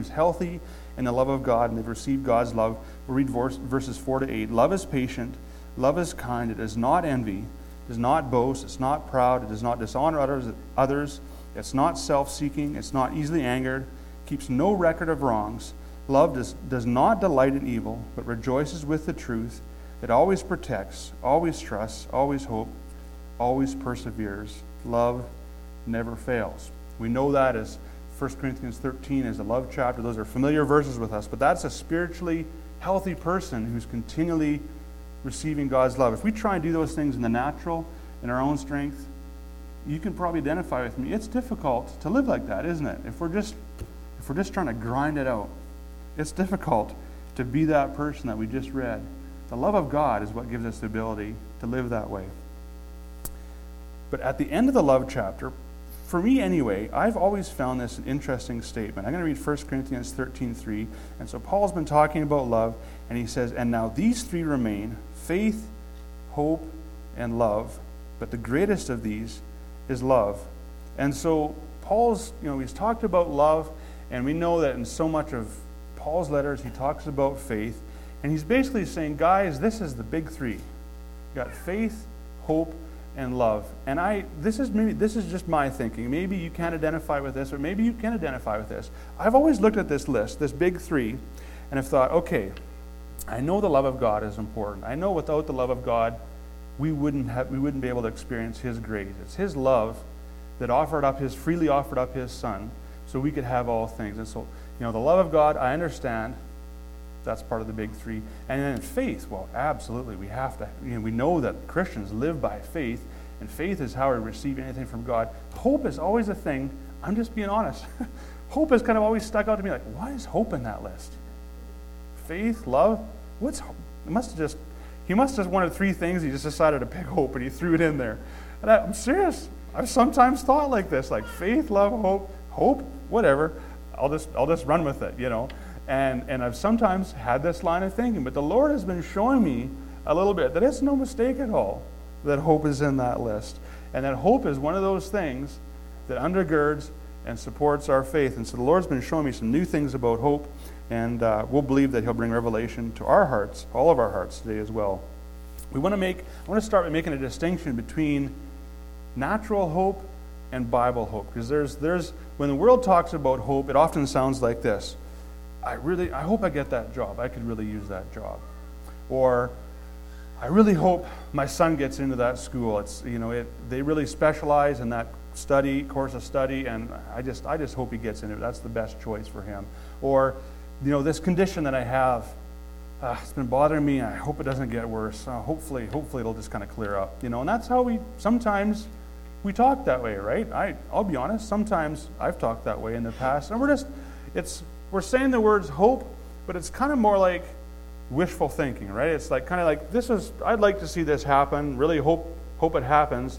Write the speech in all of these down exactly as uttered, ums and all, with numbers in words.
who's healthy in the love of God and they've received God's love. We'll read verse, verses four to eight. Love is patient. Love is kind. It does not envy. Does not boast. It's not proud. It does not dishonor others. others. It's not self-seeking. It's not easily angered. Keeps no record of wrongs. Love does, does not delight in evil, but rejoices with the truth. It always protects, always trusts, always hopes, always perseveres. Love never fails. We know that as First Corinthians thirteen is a love chapter. Those are familiar verses with us, but that's a spiritually healthy person who's continually receiving God's love. If we try and do those things in the natural, in our own strength, you can probably identify with me. It's difficult to live like that, isn't it? If we're just if we're just trying to grind it out, it's difficult to be that person that we just read. The love of God is what gives us the ability to live that way. But at the end of the love chapter, for me anyway, I've always found this an interesting statement. I'm going to read First Corinthians thirteen three. And so Paul's been talking about love, and he says, "And now these three remain, faith, hope, and love. But the greatest of these is love." And so Paul's, you know, he's talked about love, and we know that in so much of Paul's letters, he talks about faith. And he's basically saying, guys, this is the big three. You got faith, hope, and love. And I, this is maybe this is just my thinking. Maybe you can't identify with this, or maybe you can identify with this. I've always looked at this list, this big three, and have thought, okay, I know the love of God is important. I know without the love of God, we wouldn't have, we wouldn't be able to experience His grace. It's His love that offered up His, freely offered up His Son, so we could have all things. And so, you know, the love of God, I understand. That's part of the big three. And then faith, well, absolutely, we have to, you know, we know that Christians live by faith, and faith is how we receive anything from God. Hope is always a thing. I'm just being honest. Hope has kind of always stuck out to me, like, why is hope in that list? Faith, love, what's hope? It must have just, he must have wanted three things, he just decided to pick hope, and he threw it in there. And I, I'm serious. I've sometimes thought like this, like faith, love, hope, hope, whatever. I'll just, I'll just run with it, you know. And and I've sometimes had this line of thinking, but the Lord has been showing me a little bit that it's no mistake at all that hope is in that list. And that hope is one of those things that undergirds and supports our faith. And so the Lord's been showing me some new things about hope, and uh, we'll believe that He'll bring revelation to our hearts, all of our hearts today as well. We want to make, I want to start by making a distinction between natural hope and Bible hope. Because there's, there's, when the world talks about hope, it often sounds like this. I really, I hope I get that job. I could really use that job. Or, I really hope my son gets into that school. It's, you know, it, they really specialize in that study, course of study, and I just, I just hope he gets into it. That's the best choice for him. Or, you know, this condition that I have, uh, it's been bothering me, and I hope it doesn't get worse. Uh, hopefully, hopefully it'll just kind of clear up. You know, and that's how we, sometimes we talk that way, right? I, I'll be honest, sometimes I've talked that way in the past, and we're just, it's, we're saying the words hope, but it's kind of more like wishful thinking, right? It's like kind of like, this is, I'd like to see this happen, really hope hope it happens.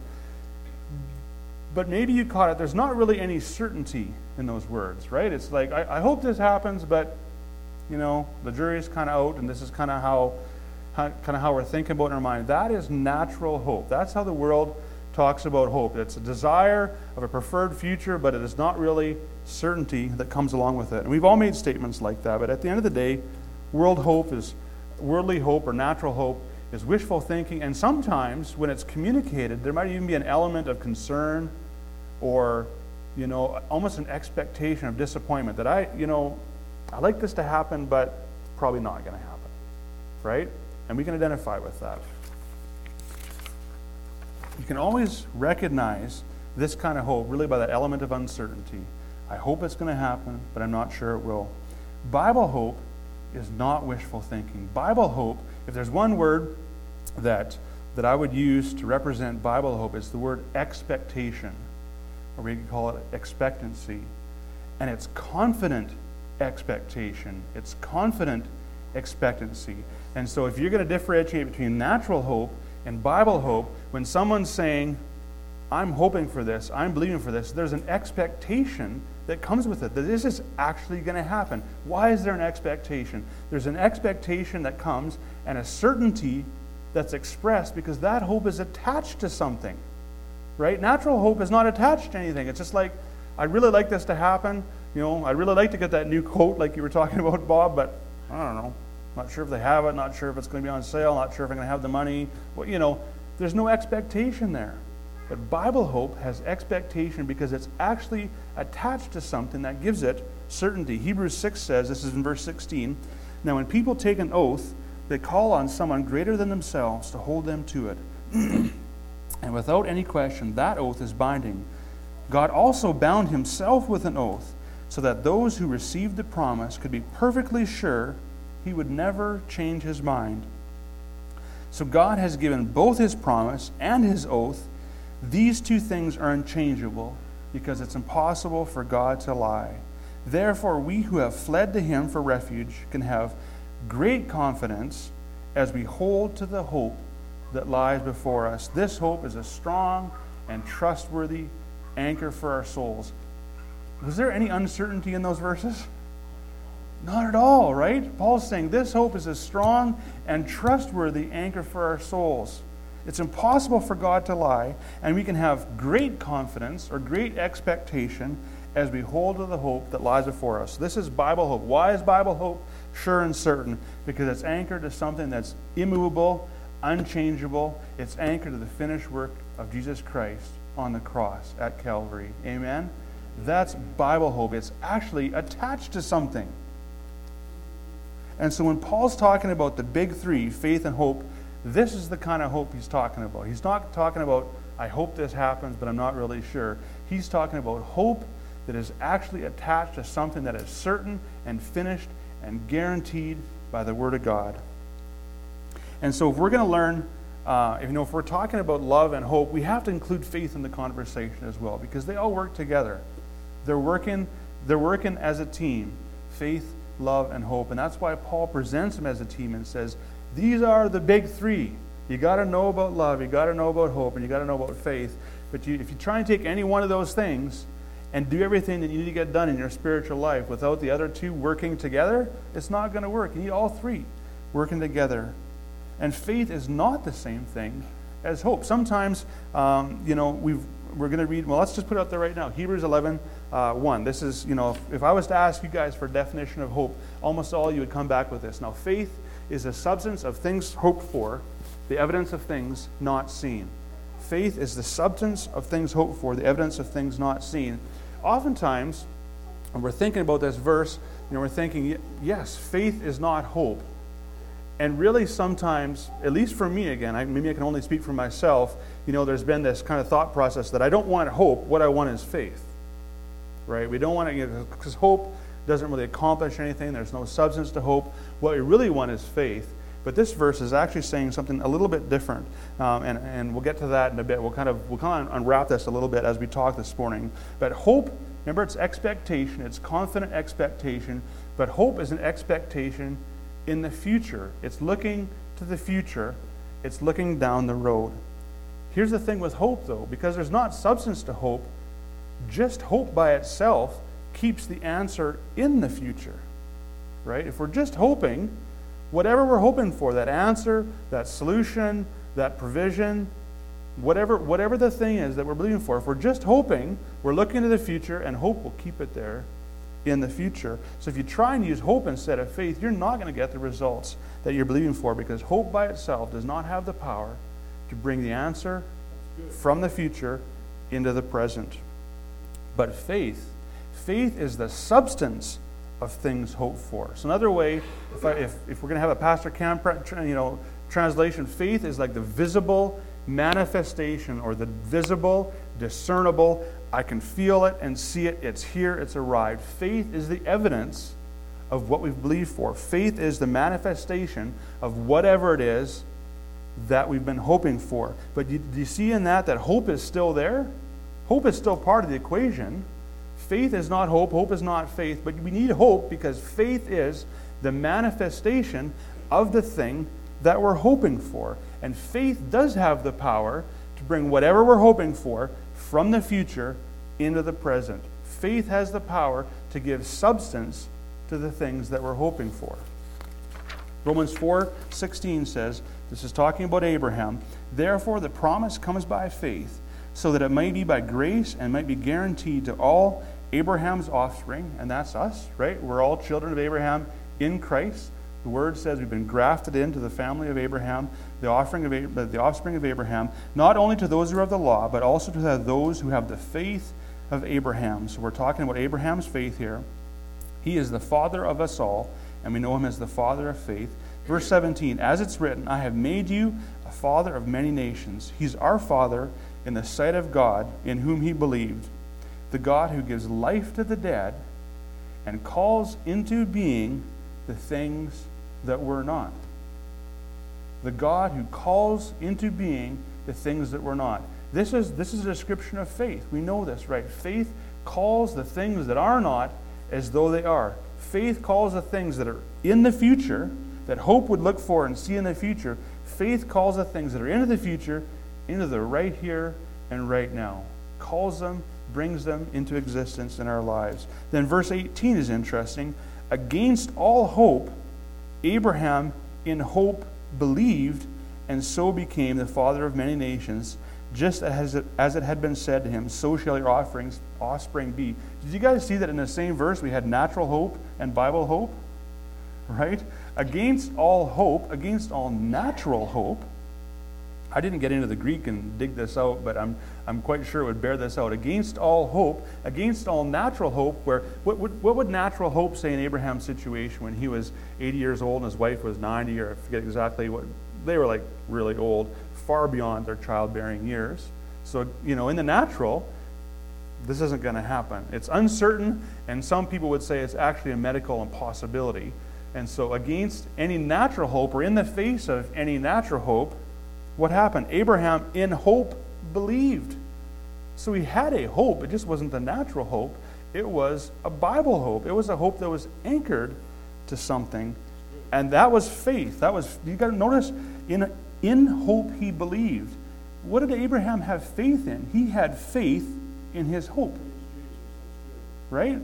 But maybe you caught it, there's not really any certainty in those words, right? It's like, I, I hope this happens, but, you know, the jury's kind of out, and this is kind of how, how, kind of how we're thinking about it in our mind. That is natural hope. That's how the world talks about hope. It's a desire of a preferred future, but it is not really certainty that comes along with it. And we've all made statements like that, but at the end of the day, world hope is, worldly hope or natural hope is wishful thinking, and sometimes when it's communicated, there might even be an element of concern or, you know, almost an expectation of disappointment that I, you know, I like this to happen, but probably not going to happen, right? And we can identify with that. You can always recognize this kind of hope really by that element of uncertainty. I hope it's going to happen, but I'm not sure it will. Bible hope is not wishful thinking. Bible hope, if there's one word that that I would use to represent Bible hope, it's the word expectation, or we could call it expectancy. And it's confident expectation. It's confident expectancy. And so if you're going to differentiate between natural hope and Bible hope, when someone's saying, I'm hoping for this, I'm believing for this, there's an expectation that comes with it, that this is actually going to happen. Why is there an expectation? There's an expectation that comes and a certainty that's expressed because that hope is attached to something, right? Natural hope is not attached to anything. It's just like, I'd really like this to happen, You know, I'd really like to get that new coat like you were talking about, Bob, but I don't know. Not sure if they have it, not sure if it's going to be on sale, not sure if I'm going to have the money. Well, you know, there's no expectation there. But Bible hope has expectation because it's actually attached to something that gives it certainty. Hebrews six says, this is in verse sixteen, now when people take an oath, they call on someone greater than themselves to hold them to it. And without any question, that oath is binding. God also bound himself with an oath, so that those who received the promise could be perfectly sure he would never change his mind. So God has given both his promise and his oath. These two things are unchangeable because it's impossible for God to lie. Therefore, we who have fled to him for refuge can have great confidence as we hold to the hope that lies before us. This hope is a strong and trustworthy anchor for our souls. Was there any uncertainty in those verses? Not at all, right? Paul's saying this hope is a strong and trustworthy anchor for our souls. It's impossible for God to lie, and we can have great confidence or great expectation as we hold to the hope that lies before us. This is Bible hope. Why is Bible hope sure and certain? Because it's anchored to something that's immovable, unchangeable. It's anchored to the finished work of Jesus Christ on the cross at Calvary. Amen? That's Bible hope. It's actually attached to something. And so when Paul's talking about the big three, faith and hope, this is the kind of hope he's talking about. He's not talking about, I hope this happens, but I'm not really sure. He's talking about hope that is actually attached to something that is certain and finished and guaranteed by the Word of God. And so if we're going to learn, uh, if, you know, if we're talking about love and hope, we have to include faith in the conversation as well, because they all work together. They're working, they're working as a team, faith, love, and hope. And that's why Paul presents them as a team and says, these are the big three. You got to know about love, you got to know about hope, and you got to know about faith. But you, if you try and take any one of those things and do everything that you need to get done in your spiritual life without the other two working together, it's not going to work. You need all three working together. And faith is not the same thing as hope. Sometimes, um, you know, we've, we're going to read, well, let's just put it out there right now. Hebrews eleven, uh, one. This is, you know, if, if I was to ask you guys for a definition of hope, almost all you would come back with this. Now, faith is the substance of things hoped for, the evidence of things not seen. Faith is the substance of things hoped for, the evidence of things not seen. Oftentimes, when we're thinking about this verse, you know, we're thinking, yes, faith is not hope. And really sometimes, at least for me again, I, maybe I can only speak for myself, you know, there's been this kind of thought process that I don't want hope, what I want is faith. Right? We don't want to, you know, because hope doesn't really accomplish anything. There's no substance to hope. What we really want is faith. But this verse is actually saying something a little bit different, um, and, and we'll get to that in a bit. We'll kind of we'll kind of unwrap this a little bit as we talk this morning. But hope, remember, it's expectation. It's confident expectation. But hope is an expectation in the future. It's looking to the future. It's looking down the road. Here's the thing with hope, though, because there's not substance to hope. Just hope by itself keeps the answer in the future, right? If we're just hoping, whatever we're hoping for, that answer, that solution, that provision, whatever whatever the thing is that we're believing for, if we're just hoping, we're looking to the future, and hope will keep it there in the future. So if you try and use hope instead of faith, you're not going to get the results that you're believing for, because hope by itself does not have the power to bring the answer from the future into the present. But faith, faith is the substance of things hoped for. So another way, if, I, if, if we're going to have a Pastor Cam, you know, translation, faith is like the visible manifestation, or the visible, discernible, I can feel it and see it, it's here, it's arrived. Faith is the evidence of what we've believed for. Faith is the manifestation of whatever it is that we've been hoping for. But do you, do you see in that that hope is still there? Hope is still part of the equation. Faith is not hope, hope is not faith, but we need hope because faith is the manifestation of the thing that we're hoping for. And faith does have the power to bring whatever we're hoping for from the future into the present. Faith has the power to give substance to the things that we're hoping for. Romans four sixteen says, this is talking about Abraham, therefore the promise comes by faith, so that it might be by grace and might be guaranteed to all Abraham's offspring, and that's us, right? We're all children of Abraham in Christ. The Word says we've been grafted into the family of Abraham, the offspring of, Ab- the offspring of Abraham, not only to those who are of the law, but also to those who have the faith of Abraham. So we're talking about Abraham's faith here. He is the father of us all, and we know him as the father of faith. Verse seventeen, as it's written, I have made you a father of many nations. He's our father in the sight of God, in whom he believed, the God who gives life to the dead and calls into being the things that were not. The God who calls into being the things that were not. This is, this is a description of faith. We know this, right? Faith calls the things that are not as though they are. Faith calls the things that are in the future, that hope would look for and see in the future. Faith calls the things that are into the future into the right here and right now. Calls them, brings them into existence in our lives. Then verse eighteen is interesting. Against all hope, Abraham in hope believed, and so became the father of many nations, just as it, as it had been said to him, so shall your offerings, offspring be. Did you guys see that in the same verse we had natural hope and Bible hope? Right? Against all hope, against all natural hope, I didn't get into the Greek and dig this out, but I'm I'm quite sure it would bear this out. Against all hope, against all natural hope, where what would what would natural hope say in Abraham's situation when he was eighty years old and his wife was ninety, or I forget exactly what, they were like really old, far beyond their childbearing years. So, you know, in the natural, this isn't going to happen. It's uncertain, and some people would say it's actually a medical impossibility. And so against any natural hope, or in the face of any natural hope, what happened? Abraham in hope believed. So he had a hope. It just wasn't the natural hope. It was a Bible hope. It was a hope that was anchored to something. And that was faith. That was, you got to notice, in, in hope he believed. What did Abraham have faith in? He had faith in his hope. Right?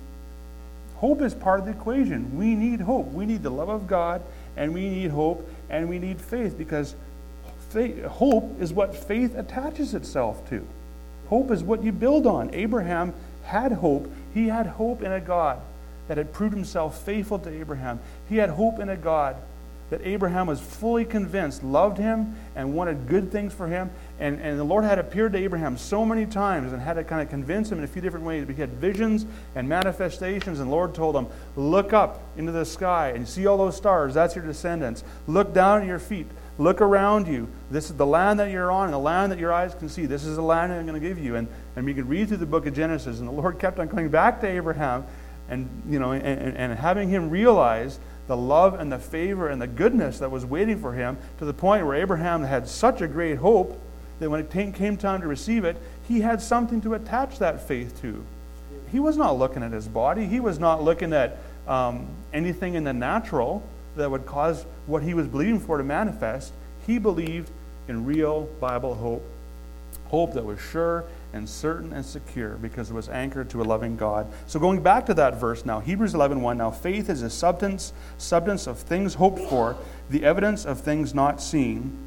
Hope is part of the equation. We need hope. We need the love of God, and we need hope, and we need faith, because faith, hope is what faith attaches itself to. Hope is what you build on. Abraham had hope. He had hope in a God that had proved himself faithful to Abraham. He had hope in a God that Abraham was fully convinced loved him and wanted good things for him. And, and the Lord had appeared to Abraham so many times and had to kind of convince him in a few different ways. He had visions and manifestations, and the Lord told him, look up into the sky and you see all those stars. That's your descendants. Look down at your feet. Look around you. This is the land that you're on, and the land that your eyes can see. This is the land that I'm going to give you. And, and we can read through the book of Genesis, and the Lord kept on coming back to Abraham and, you know, and, and, and having him realize the love and the favor and the goodness that was waiting for him, to the point where Abraham had such a great hope that when it came time to receive it, he had something to attach that faith to. He was not looking at his body. He was not looking at um, anything in the natural that would cause what he was believing for to manifest. He believed in real Bible hope, hope that was sure and certain and secure because it was anchored to a loving God. So going back to that verse now, Hebrews eleven one, now faith is a substance, substance of things hoped for, the evidence of things not seen.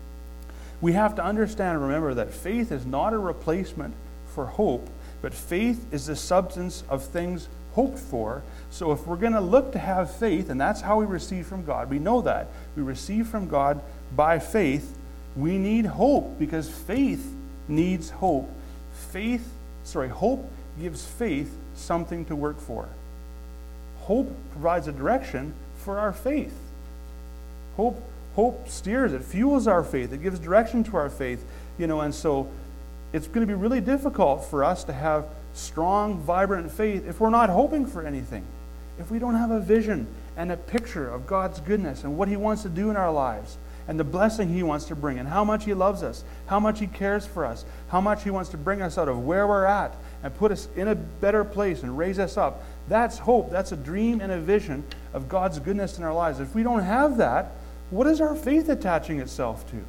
We have to understand and remember that faith is not a replacement for hope, but faith is the substance of things hoped for. So if we're going to look to have faith, and that's how we receive from God, we know that. We receive from God by faith. We need hope because faith needs hope. Faith, sorry, hope gives faith something to work for. Hope provides a direction for our faith. Hope, hope steers it, fuels our faith. It gives direction to our faith. You know, and so it's going to be really difficult for us to have strong, vibrant faith if we're not hoping for anything. If we don't have a vision and a picture of God's goodness and what He wants to do in our lives, and the blessing He wants to bring, and how much He loves us, how much He cares for us, how much He wants to bring us out of where we're at and put us in a better place and raise us up. That's hope. That's a dream and a vision of God's goodness in our lives. If we don't have that, what is our faith attaching itself to?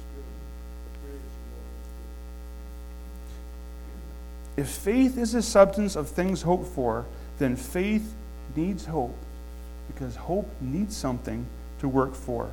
If faith is a substance of things hoped for, then faith needs hope, because hope needs something to work for.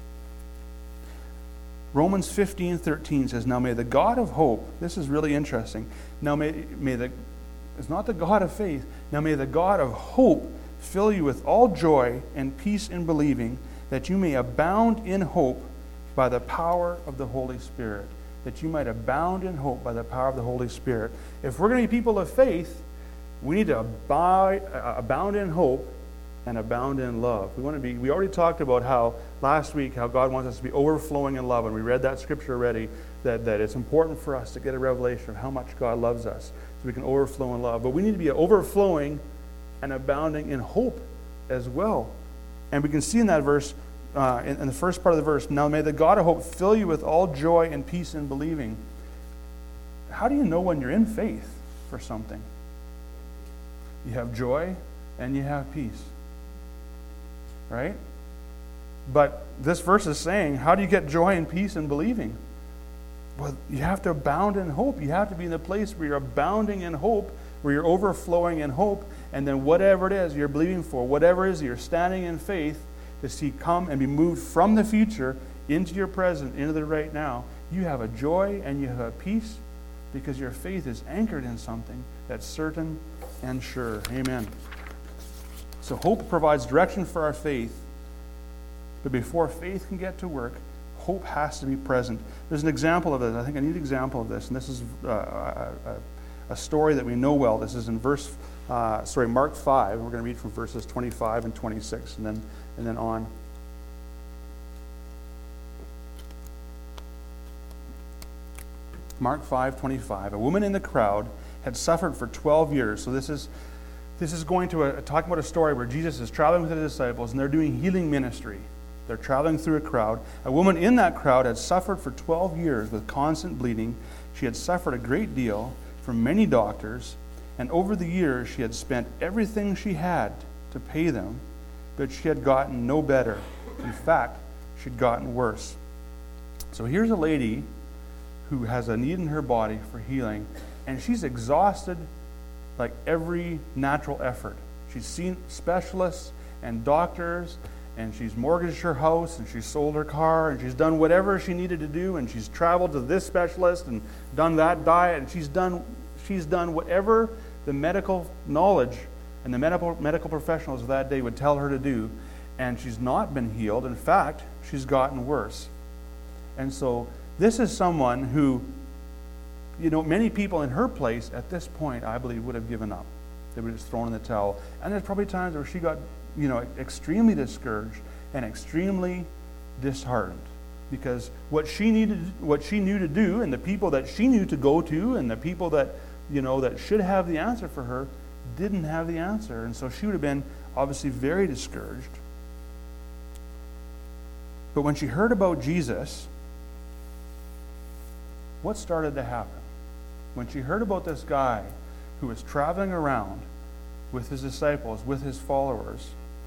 Romans fifteen thirteen says, now may the God of hope, this is really interesting, now may, may the, is not the God of faith. Now may the God of hope fill you with all joy and peace in believing, that you may abound in hope by the power of the Holy Spirit. That you might abound in hope by the power of the Holy Spirit. If we're going to be people of faith, we need to abide, uh, abound in hope and abound in love. We want to be. We already talked about how last week how God wants us to be overflowing in love, and we read that scripture already. That that it's important for us to get a revelation of how much God loves us, so we can overflow in love. But we need to be overflowing and abounding in hope as well. And we can see in that verse, uh, in, in the first part of the verse, now may the God of hope fill you with all joy and peace in believing. How do you know when you're in faith for something? You have joy and you have peace. Right? But this verse is saying, how do you get joy and peace in believing? Well, you have to abound in hope. You have to be in the place where you're abounding in hope, where you're overflowing in hope, and then whatever it is you're believing for, whatever it is you're standing in faith to see come and be moved from the future into your present, into the right now, you have a joy and you have a peace because your faith is anchored in something that's certain and sure. Amen. So hope provides direction for our faith, but before faith can get to work, hope has to be present. There's an example of this. I think I need an example of this, and this is uh, a, a story that we know well. This is in verse, uh, sorry, Mark five. We're going to read from verses twenty-five and twenty-six, and then and then on. Mark five twenty-five. A woman in the crowd had suffered for twelve years. So this is this is going to a, talking about a story where Jesus is traveling with his disciples, and they're doing healing ministry. They're traveling through a crowd. A woman in that crowd had suffered for twelve years with constant bleeding. She had suffered a great deal from many doctors, and over the years she had spent everything she had to pay them, but she had gotten no better. In fact, she'd gotten worse. So here's a lady who has a need in her body for healing, and she's exhausted like every natural effort. She's seen specialists and doctors, and she's mortgaged her house, and she's sold her car, and she's done whatever she needed to do, and she's traveled to this specialist and done that diet, and she's done she's done whatever the medical knowledge and the medical medical professionals of that day would tell her to do, and she's not been healed. In fact, she's gotten worse. And so this is someone who, you know, many people in her place at this point, I believe, would have given up. They would have just thrown in the towel. And there's probably times where she got, you know, extremely discouraged and extremely disheartened, because what she needed, what she knew to do, and the people that she knew to go to, and the people that, you know, that should have the answer for her, didn't have the answer. And so she would have been obviously very discouraged. But when she heard about Jesus, what started to happen? When she heard about this guy who was traveling around with his disciples, with his followers,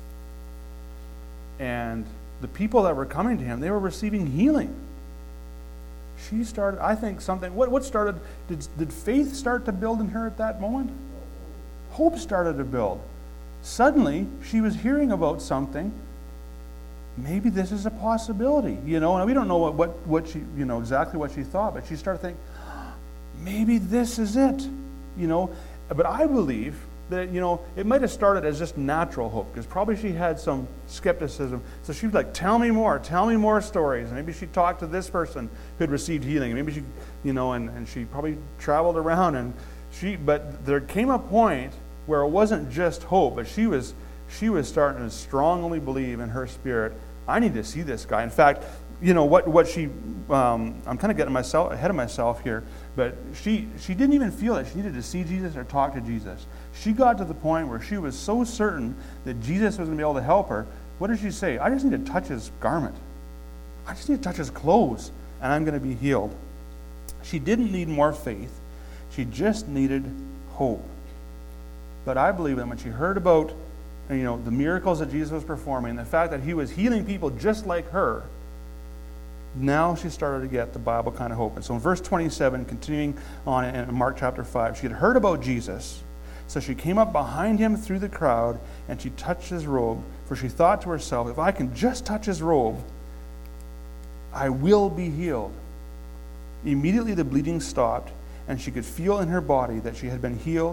and the people that were coming to him, they were receiving healing. She started, I think, something, what, what started, did, did faith start to build in her at that moment? Hope started to build. Suddenly, she was hearing about something. Maybe this is a possibility, you know, and we don't know what, what, what she, you know, exactly what she thought, but she started thinking, maybe this is it, you know. But I believe that, you know, it might have started as just natural hope, because probably she had some skepticism. So she was like, tell me more, tell me more stories. And maybe she talked to this person who had received healing. Maybe she, you know, and, and she probably traveled around, and she, but there came a point where it wasn't just hope, but she was, she was starting to strongly believe in her spirit, I need to see this guy. In fact, you know, what, what she, um, I'm kind of getting myself ahead of myself here, but she, she didn't even feel that she needed to see Jesus or talk to Jesus. She got to the point where she was so certain that Jesus was going to be able to help her. What did she say? I just need to touch his garment. I just need to touch his clothes, and I'm going to be healed. She didn't need more faith. She just needed hope. But I believe that when she heard about, you know, the miracles that Jesus was performing, the fact that he was healing people just like her, now she started to get the Bible kind of hope. And so in verse twenty-seven, continuing on in Mark chapter five, she had heard about Jesus, so she came up behind him through the crowd, and she touched his robe, for she thought to herself, if I can just touch his robe, I will be healed. Immediately the bleeding stopped, and she could feel in her body that she had been healed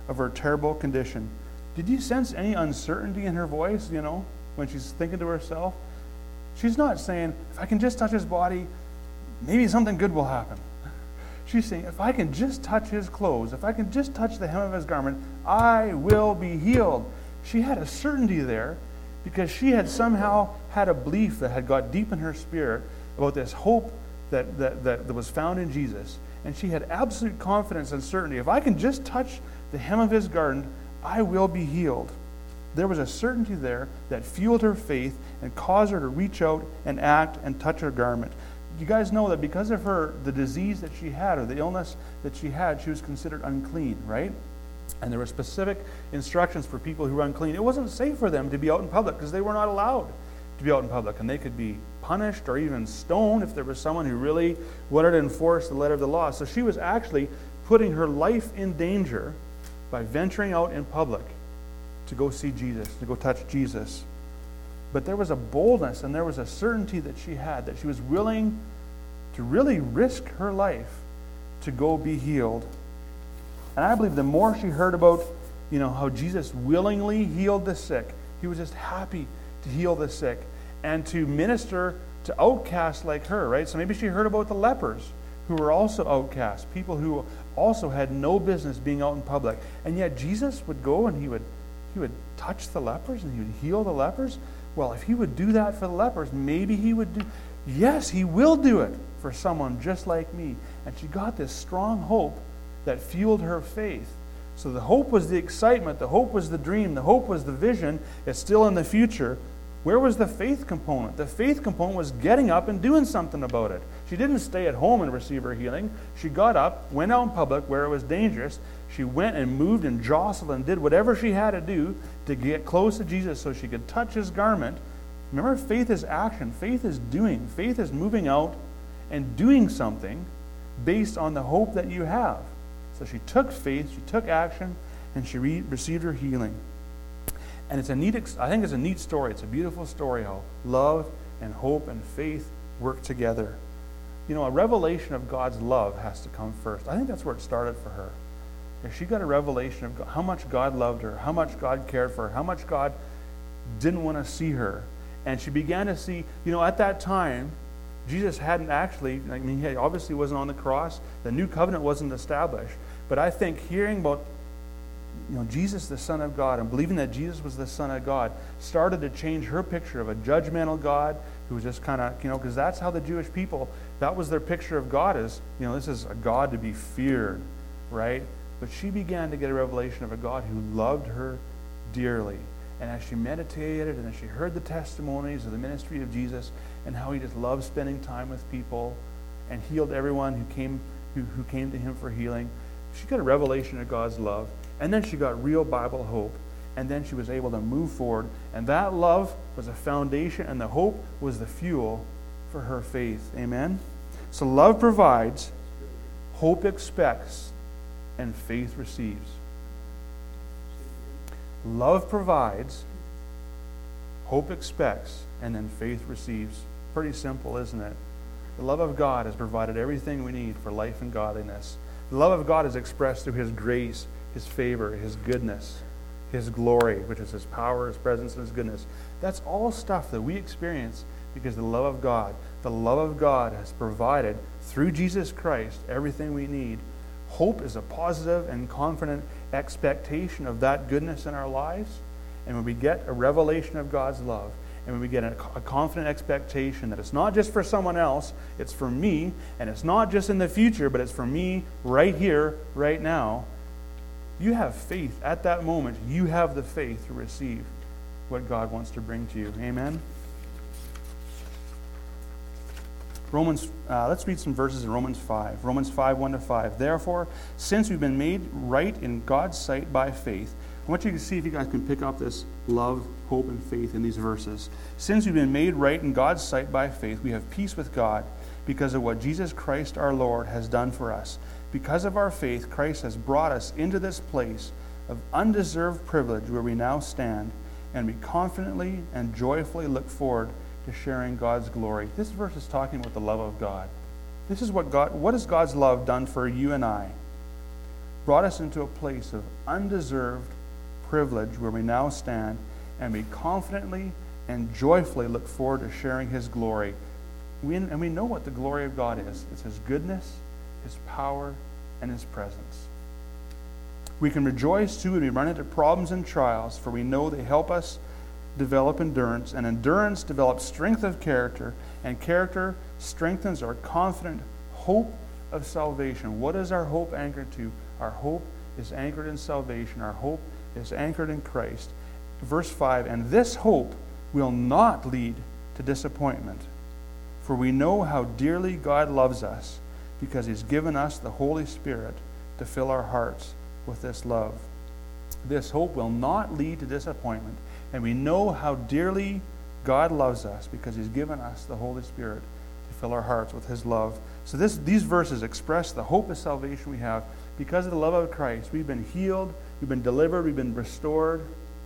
of her terrible condition. Did you sense any uncertainty in her voice, you know, when she's thinking to herself? She's not saying, if I can just touch his body, maybe something good will happen. She's saying, if I can just touch his clothes, if I can just touch the hem of his garment, I will be healed. She had a certainty there because she had somehow had a belief that had got deep in her spirit about this hope that, that, that, that was found in Jesus. And she had absolute confidence and certainty. If I can just touch the hem of his garment, I will be healed. There was a certainty there that fueled her faith and caused her to reach out and act and touch her garment. You guys know that because of her, the disease that she had or the illness that she had, she was considered unclean, right? And there were specific instructions for people who were unclean. It wasn't safe for them to be out in public because they were not allowed to be out in public. And they could be punished or even stoned if there was someone who really wanted to enforce the letter of the law. So she was actually putting her life in danger by venturing out in public to go see Jesus, to go touch Jesus. But there was a boldness and there was a certainty that she had, that she was willing to really risk her life to go be healed. And I believe the more she heard about, you know, how Jesus willingly healed the sick, he was just happy to heal the sick and to minister to outcasts like her, right? So maybe she heard about the lepers who were also outcasts, people who also had no business being out in public. And yet Jesus would go and he would he would touch the lepers and he would heal the lepers. Well, if he would do that for the lepers, maybe he would do, yes, he will do it for someone just like me. And she got this strong hope that fueled her faith. So the hope was the excitement, the hope was the dream, the hope was the vision. It's still in the future. Where was the faith component? The faith component was getting up and doing something about it. She didn't stay at home and receive her healing. She got up, went out in public where it was dangerous. She went and moved and jostled and did whatever she had to do to get close to Jesus so she could touch his garment. Remember, faith is action. Faith is doing. Faith is moving out and doing something based on the hope that you have. So she took faith, she took action, and she re- received her healing. And it's a neat, I think it's a neat story. It's a beautiful story how love and hope and faith work together. You know, a revelation of God's love has to come first. I think that's where it started for her. She got a revelation of how much God loved her, how much God cared for her, how much God didn't want to see her. And she began to see, you know, at that time, Jesus hadn't actually, I mean, he obviously wasn't on the cross. The new covenant wasn't established. But I think hearing about, you know, Jesus, the Son of God, and believing that Jesus was the Son of God, started to change her picture of a judgmental God who was just kind of, you know, because that's how the Jewish people, that was their picture of God is, you know, this is a God to be feared, right? But she began to get a revelation of a God who loved her dearly. And as she meditated and as she heard the testimonies of the ministry of Jesus and how he just loved spending time with people and healed everyone who came who, who came to him for healing, she got a revelation of God's love. And then she got real Bible hope. And then she was able to move forward. And that love was a foundation and the hope was the fuel for her faith. Amen? So love provides, hope expects, and faith receives. Love provides, hope expects, and then faith receives. Pretty simple, isn't it? The love of God has provided everything we need for life and godliness. The love of God is expressed through his grace, his favor, his goodness, his glory, which is his power, his presence, and his goodness. That's all stuff that we experience because the love of God. The love of God has provided, through Jesus Christ, everything we need. Hope is a positive and confident expectation of that goodness in our lives. And when we get a revelation of God's love, and when we get a, a confident expectation that it's not just for someone else, it's for me, and it's not just in the future, but it's for me right here, right now, you have faith. At that moment, you have the faith to receive what God wants to bring to you. Amen? Romans, uh, let's read some verses in Romans five. Romans five, one to five. Therefore, since we've been made right in God's sight by faith, I want you to see if you guys can pick up this love, hope, and faith in these verses. Since we've been made right in God's sight by faith, we have peace with God because of what Jesus Christ our Lord has done for us. Because of our faith, Christ has brought us into this place of undeserved privilege where we now stand, and we confidently and joyfully look forward to sharing God's glory. This verse is talking about the love of God. This is what God, what has God's love done for you and I? brought us into a place of undeserved privilege where we now stand, and we confidently and joyfully look forward to sharing His glory. We, and we know what the glory of God is. It's His goodness, His power, and His presence. We can rejoice too when we run into problems and trials, for we know they help us develop endurance, and endurance develops strength of character, and character strengthens our confident hope of salvation. What is our hope anchored to? Our hope is anchored in salvation. Our hope is anchored in Christ. Verse five, and this hope will not lead to disappointment, for we know how dearly God loves us, because He's given us the Holy Spirit to fill our hearts with this love. This hope will not lead to disappointment, and we know how dearly God loves us because He's given us the Holy Spirit to fill our hearts with His love. So this, these verses express the hope of salvation we have. Because of the love of Christ, we've been healed, we've been delivered, we've been restored.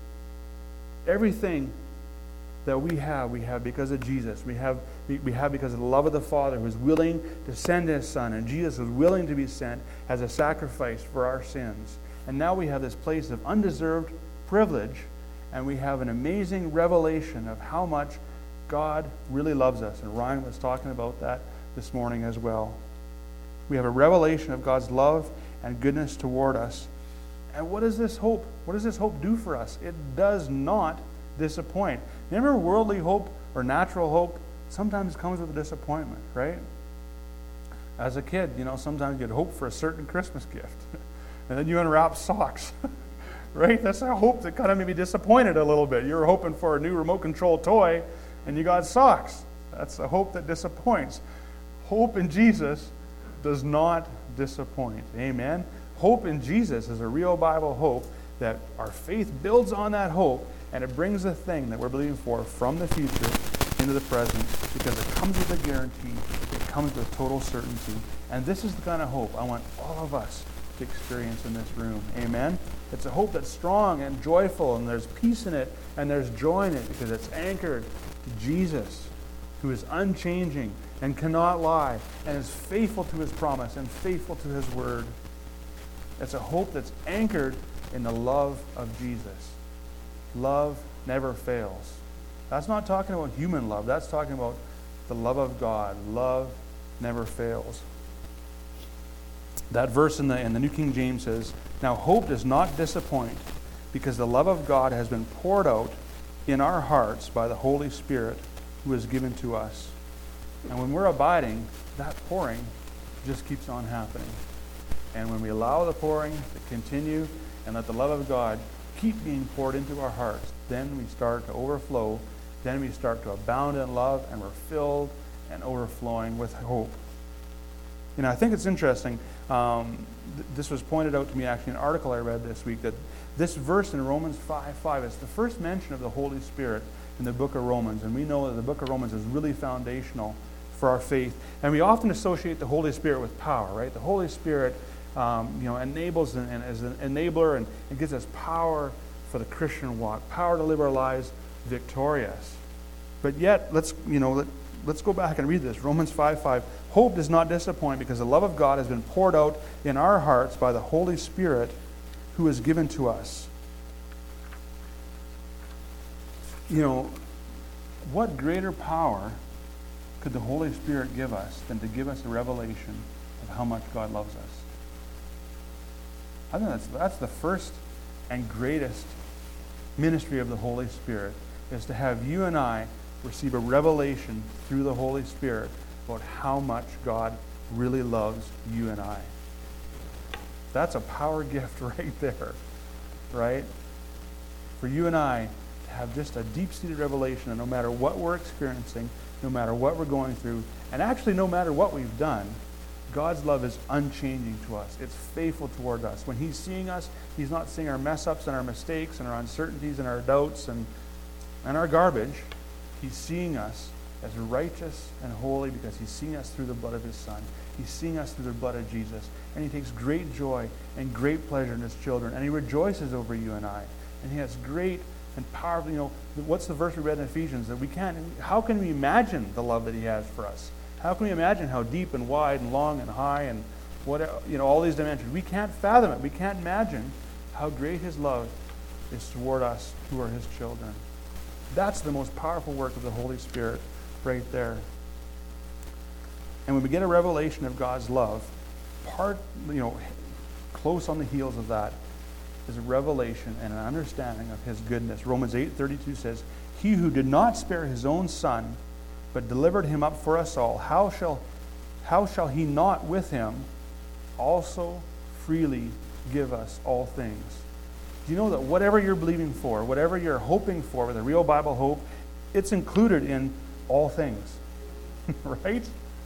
Everything that we have, we have because of Jesus. We have, we, we have because of the love of the Father, who is willing to send His Son, and Jesus was willing to be sent as a sacrifice for our sins. And now we have this place of undeserved privilege, and we have an amazing revelation of how much God really loves us. And Ryan was talking about that this morning as well. We have a revelation of God's love and goodness toward us. And what does this hope, what does this hope do for us? It does not disappoint. Remember, worldly hope or natural hope sometimes comes with a disappointment, right? As a kid, you know, sometimes you'd hope for a certain Christmas gift, and then you unwrap socks, right? That's a hope that kind of made me disappointed a little bit. You were hoping for a new remote control toy, and you got socks. That's a hope that disappoints. Hope in Jesus does not disappoint. Amen? Hope in Jesus is a real Bible hope that our faith builds on that hope, and it brings the thing that we're believing for from the future into the present, because it comes with a guarantee. It comes with total certainty. And this is the kind of hope I want all of us to experience in this room. Amen? It's a hope that's strong and joyful, and there's peace in it, and there's joy in it, because it's anchored to Jesus, who is unchanging and cannot lie, and is faithful to His promise and faithful to His word. It's a hope that's anchored in the love of Jesus. Love never fails. That's not talking about human love. That's talking about the love of God. Love never fails. That verse in the, in the New King James says, now hope does not disappoint, because the love of God has been poured out in our hearts by the Holy Spirit who is given to us. And when we're abiding, that pouring just keeps on happening. And when we allow the pouring to continue and let the love of God keep being poured into our hearts, then we start to overflow. Then we start to abound in love, and we're filled and overflowing with hope. You know, I think it's interesting. Um, th- this was pointed out to me actually in an article I read this week, that this verse in Romans five five is the first mention of the Holy Spirit in the book of Romans. And we know that the book of Romans is really foundational for our faith. And we often associate the Holy Spirit with power, right? The Holy Spirit um, you know, enables and, and is an enabler, and it gives us power for the Christian walk, power to live our lives victorious. But yet, let's, you know, let, let's go back and read this. Romans five five. Hope does not disappoint, because the love of God has been poured out in our hearts by the Holy Spirit who is given to us. You know, what greater power could the Holy Spirit give us than to give us a revelation of how much God loves us? I think that's, that's the first and greatest ministry of the Holy Spirit, is to have you and I receive a revelation through the Holy Spirit about how much God really loves you and I. That's a power gift right there, right? For you and I to have just a deep-seated revelation, and no matter what we're experiencing, no matter what we're going through, and actually no matter what we've done, God's love is unchanging to us. It's faithful toward us. When He's seeing us, He's not seeing our mess-ups and our mistakes and our uncertainties and our doubts and, and our garbage. He's seeing us as righteous and holy, because He's seeing us through the blood of His Son. He's seeing us through the blood of Jesus. And He takes great joy and great pleasure in His children. And He rejoices over you and I. And He has great and powerful, you know, what's the verse we read in Ephesians? That we can't, how can we imagine the love that He has for us? How can we imagine how deep and wide and long and high and, what, you know, all these dimensions. We can't fathom it. We can't imagine how great his love is toward us who are his children. That's the most powerful work of the Holy Spirit right there. And when we get a revelation of God's love, part, you know, close on the heels of that is a revelation and an understanding of his goodness. Romans eight thirty-two says, "He who did not spare his own son, but delivered him up for us all, how shall, how shall he not with him also freely give us all things?" Do you know that whatever you're believing for, whatever you're hoping for with a real Bible hope, it's included in all things, right?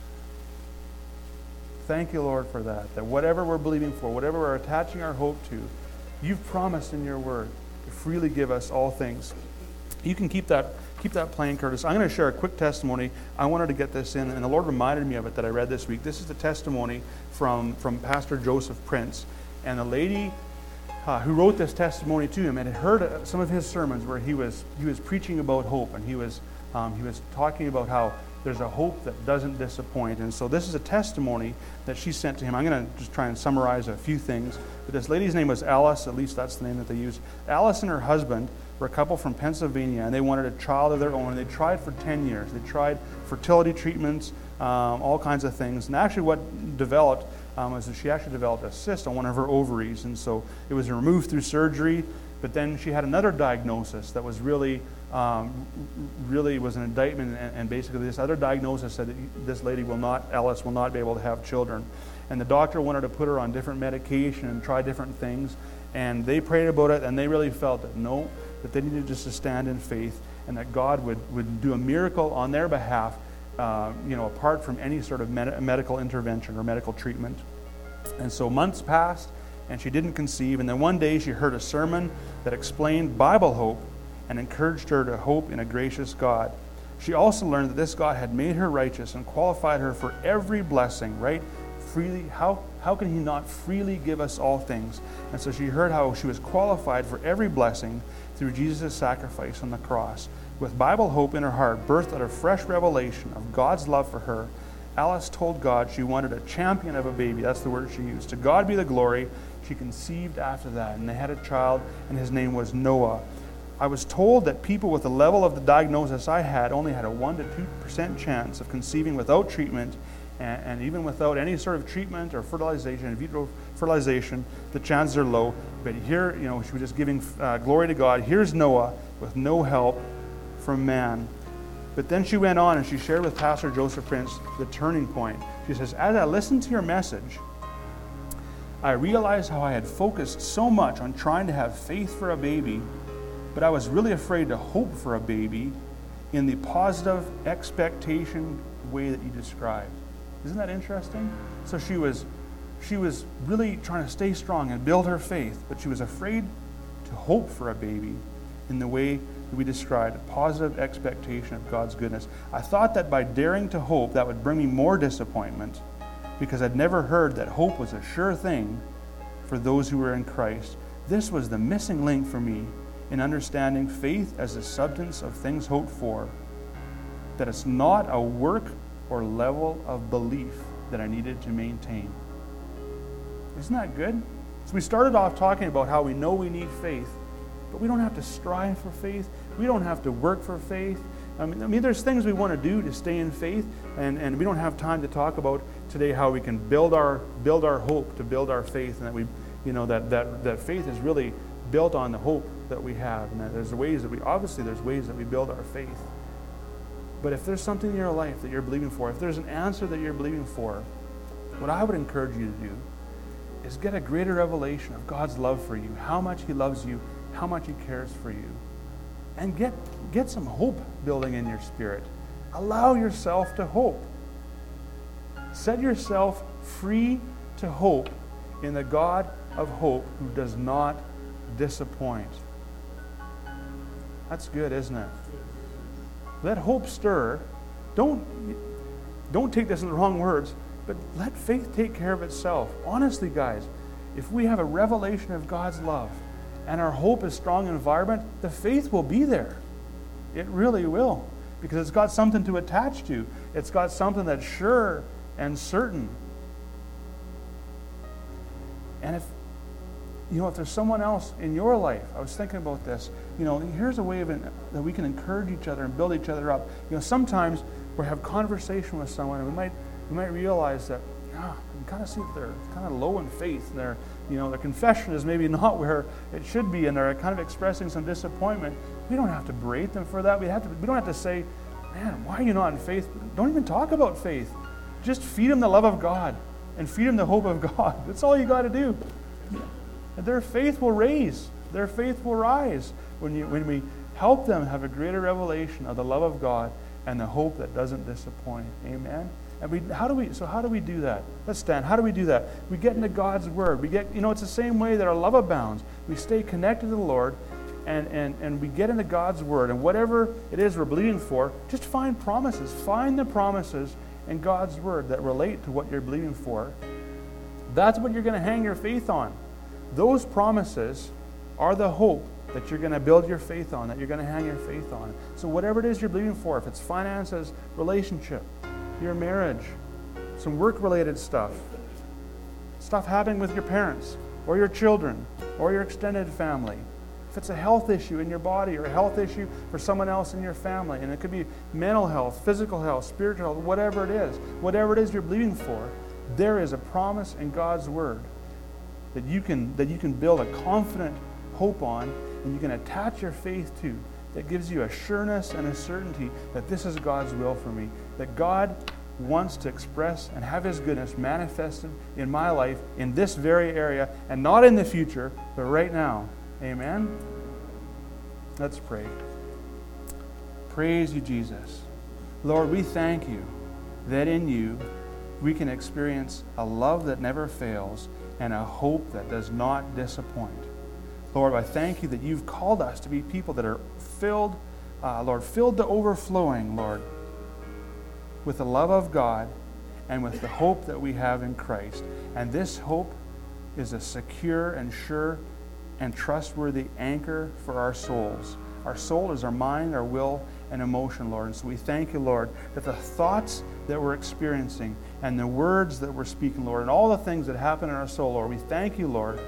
Thank you, Lord, for that. That whatever we're believing for, whatever we're attaching our hope to, you've promised in your word to freely give us all things. You can keep that keep that playing, Curtis. I'm going to share a quick testimony. I wanted to get this in, and the Lord reminded me of it that I read this week. This is the testimony from, from Pastor Joseph Prince. And the lady uh, who wrote this testimony to him and had heard uh, some of his sermons where he was he was preaching about hope, and he was um, he was talking about how there's a hope that doesn't disappoint. And so this is a testimony that she sent to him. I'm going to just try and summarize a few things. But this lady's name was Alice, at least that's the name that they used. Alice and her husband were a couple from Pennsylvania, and they wanted a child of their own. And they tried for ten years. They tried fertility treatments, um, all kinds of things. And actually what developed um, was that she actually developed a cyst on one of her ovaries. And so it was removed through surgery. But then she had another diagnosis that was really, um, really was an indictment, and, and basically this other diagnosis said that this lady will not, Alice will not be able to have children. And the doctor wanted to put her on different medication and try different things, and they prayed about it, and they really felt that no, that they needed just to stand in faith, and that God would, would do a miracle on their behalf, uh, you know, apart from any sort of med- medical intervention or medical treatment. And so months passed, and she didn't conceive. And then one day she heard a sermon that explained Bible hope and encouraged her to hope in a gracious God. She also learned that this God had made her righteous and qualified her for every blessing, right? Freely. How, how can he not freely give us all things? And so she heard how she was qualified for every blessing through Jesus' sacrifice on the cross. With Bible hope in her heart, birthed out of fresh revelation of God's love for her, Alice told God she wanted a champion of a baby. That's the word she used. To God be the glory. She conceived after that, and they had a child, and his name was Noah. I was told that people with the level of the diagnosis I had only had a one to two percent chance of conceiving without treatment, and, and even without any sort of treatment or fertilization, in vitro fertilization, the chances are low. But here, you know, she was just giving uh, glory to God. Here's Noah with no help from man. But then she went on and she shared with Pastor Joseph Prince the turning point. She says, as I listened to your message, I realized how I had focused so much on trying to have faith for a baby, but I was really afraid to hope for a baby in the positive expectation way that you described. Isn't that interesting? So she was, she was really trying to stay strong and build her faith, but she was afraid to hope for a baby in the way that we described, a positive expectation of God's goodness. I thought that by daring to hope, that would bring me more disappointment, because I'd never heard that hope was a sure thing for those who were in Christ. This was the missing link for me in understanding faith as the substance of things hoped for, that it's not a work or level of belief that I needed to maintain. Isn't that good? So we started off talking about how we know we need faith, but we don't have to strive for faith. We don't have to work for faith. I mean, I mean, there's things we want to do to stay in faith, and, and we don't have time to talk about today how we can build our build our hope, to build our faith, and that we, you know, that that that faith is really built on the hope that we have, and that there's ways that we obviously there's ways that we build our faith. But if there's something in your life that you're believing for, if there's an answer that you're believing for, what I would encourage you to do is get a greater revelation of God's love for you, how much He loves you, how much He cares for you. And get, get some hope building in your spirit. Allow yourself to hope. Set yourself free to hope in the God of hope who does not disappoint. That's good, isn't it? Let hope stir. Don't, don't take this in the wrong words, but let faith take care of itself. Honestly, guys, if we have a revelation of God's love, and our hope is strong and vibrant, the faith will be there. It really will. Because it's got something to attach to. It's got something that's sure and certain. And if, you know, if there's someone else in your life, I was thinking about this, you know, here's a way of in, that we can encourage each other and build each other up. You know, sometimes we have conversation with someone and we might we might realize that, ah, we kind of see that they're kind of low in faith. And they're, you know, their confession is maybe not where it should be, and they're kind of expressing some disappointment. We don't have to berate them for that. We have to. We don't have to say, man, why are you not in faith? Don't even talk about faith. Just feed them the love of God and feed them the hope of God. That's all you got to do. And their faith will raise. Their faith will rise when you when we help them have a greater revelation of the love of God and the hope that doesn't disappoint. Amen. And we how do we so how do we do that? Let's stand. How do we do that? We get into God's word. We get, you know, it's the same way that our love abounds. We stay connected to the Lord, and and and we get into God's word, and whatever it is we're believing for, just find promises. Find the promises in God's word that relate to what you're believing for. That's what you're going to hang your faith on. Those promises are the hope that you're going to build your faith on, that you're going to hang your faith on. So whatever it is you're believing for, if it's finances, relationship, your marriage, some work-related stuff, stuff happening with your parents or your children or your extended family, if it's a health issue in your body or a health issue for someone else in your family, and it could be mental health, physical health, spiritual health, whatever it is, whatever it is you're believing for, there is a promise in God's word that you can that you can build a confident hope on, and you can attach your faith to, that gives you a sureness and a certainty that this is God's will for me, that God wants to express and have His goodness manifested in my life in this very area, and not in the future, but right now. Amen? Let's pray. Praise you, Jesus. Lord, we thank you that in you we can experience a love that never fails and a hope that does not disappoint. Lord, I thank you that you've called us to be people that are filled, uh, Lord, filled to overflowing, Lord, with the love of God and with the hope that we have in Christ. And this hope is a secure and sure and trustworthy anchor for our souls. Our soul is our mind, our will, and emotion, Lord. And so we thank you, Lord, that the thoughts that we're experiencing and the words that we're speaking, Lord, and all the things that happen in our soul, Lord, we thank you, Lord,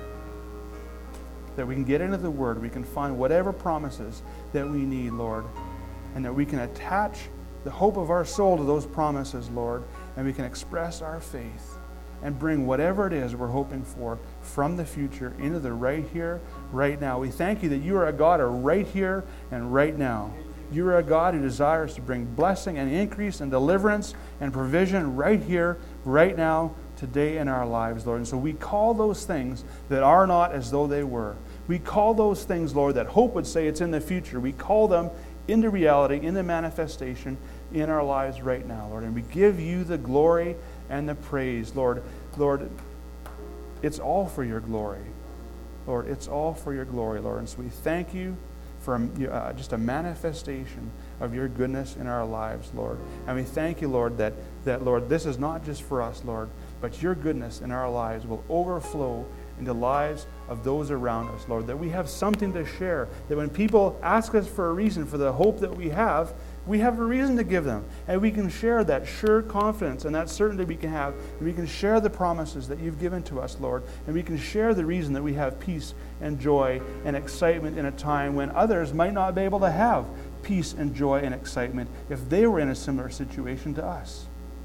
that we can get into the Word, we can find whatever promises that we need, Lord, and that we can attach the hope of our soul to those promises, Lord, and we can express our faith and bring whatever it is we're hoping for from the future into the right here, right now. We thank you that you are a God of right here and right now. You are a God who desires to bring blessing and increase and deliverance and provision right here, right now, today in our lives, Lord. And so we call those things that are not as though they were. We call those things, Lord, that hope would say it's in the future. We call them into reality, into manifestation in our lives right now, Lord. And we give you the glory and the praise, Lord. Lord, it's all for your glory. Lord, it's all for your glory, Lord. And so we thank you for uh, just a manifestation of your goodness in our lives, Lord. And we thank you, Lord, that, that, Lord, this is not just for us, Lord, but your goodness in our lives will overflow into the lives of those around us, Lord, that we have something to share, that when people ask us for a reason for the hope that we have, we have a reason to give them, and we can share that sure confidence and that certainty we can have, and we can share the promises that you've given to us, Lord, and we can share the reason that we have peace and joy and excitement in a time when others might not be able to have peace and joy and excitement if they were in a similar situation to us.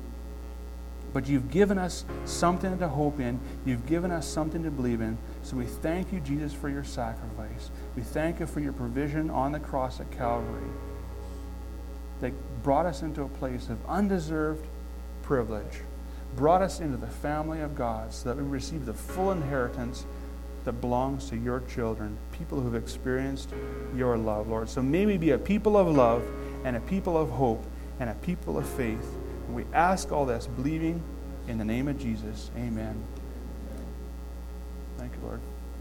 But you've given us something to hope in. You've given us something to believe in. So we thank you, Jesus, for your sacrifice. We thank you for your provision on the cross at Calvary that brought us into a place of undeserved privilege, brought us into the family of God so that we receive the full inheritance that belongs to your children, people who have experienced your love, Lord. So may we be a people of love and a people of hope and a people of faith. And we ask all this believing in the name of Jesus. Amen. Thank you, Lord.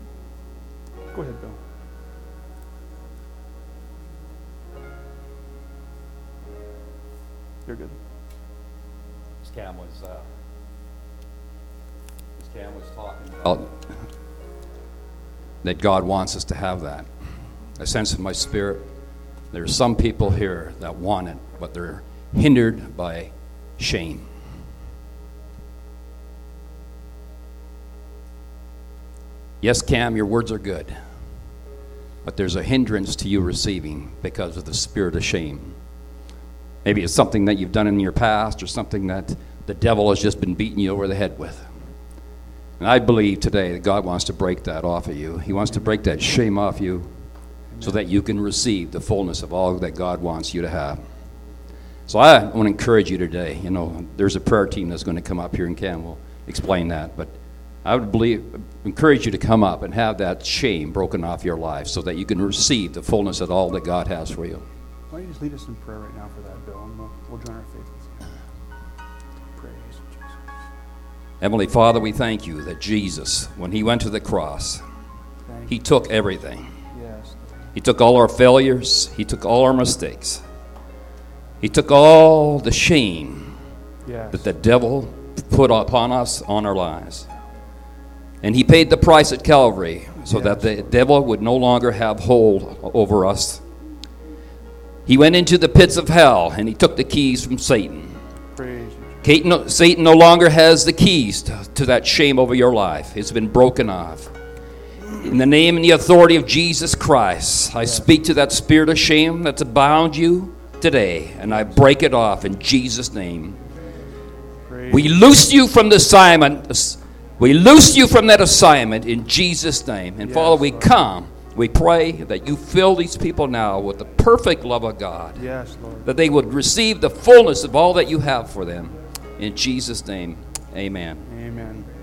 Go ahead, Bill. You're good. This Cam was, uh, this Cam was talking about that God wants us to have that. I sense in my spirit there are some people here that want it, but they're hindered by shame. Yes, Cam, your words are good, but there's a hindrance to you receiving because of the spirit of shame. Maybe it's something that you've done in your past or something that the devil has just been beating you over the head with. And I believe today that God wants to break that off of you. He wants to break that shame off you so that you can receive the fullness of all that God wants you to have. So I want to encourage you today. You know, there's a prayer team that's going to come up here, and Cam will explain that. But I would believe, encourage you to come up and have that shame broken off your life so that you can receive the fullness of all that God has for you. Why don't you just lead us in prayer right now for that, Bill, and we'll, we'll join our faith with you. Praise Jesus. Heavenly Father, we thank you that Jesus, when he went to the cross, Thank he you. took everything. Yes. He took all our failures. He took all our mistakes. He took all the shame Yes. that the devil put upon us on our lives. And he paid the price at Calvary so Yes. that the devil would no longer have hold over us. He went into the pits of hell and he took the keys from Satan. Praise you. Satan, Satan no longer has the keys to, to that shame over your life. It's been broken off. In the name and the authority of Jesus Christ, I Yes. speak to that spirit of shame that's bound you today, and I break it off in Jesus' name. Praise We loose you from the assignment. We loose you from that assignment in Jesus' name. And Yes, Father, we Lord. come. We pray that you fill these people now with the perfect love of God, Yes, Lord. that they would receive the fullness of all that you have for them. In Jesus' name, amen. Amen.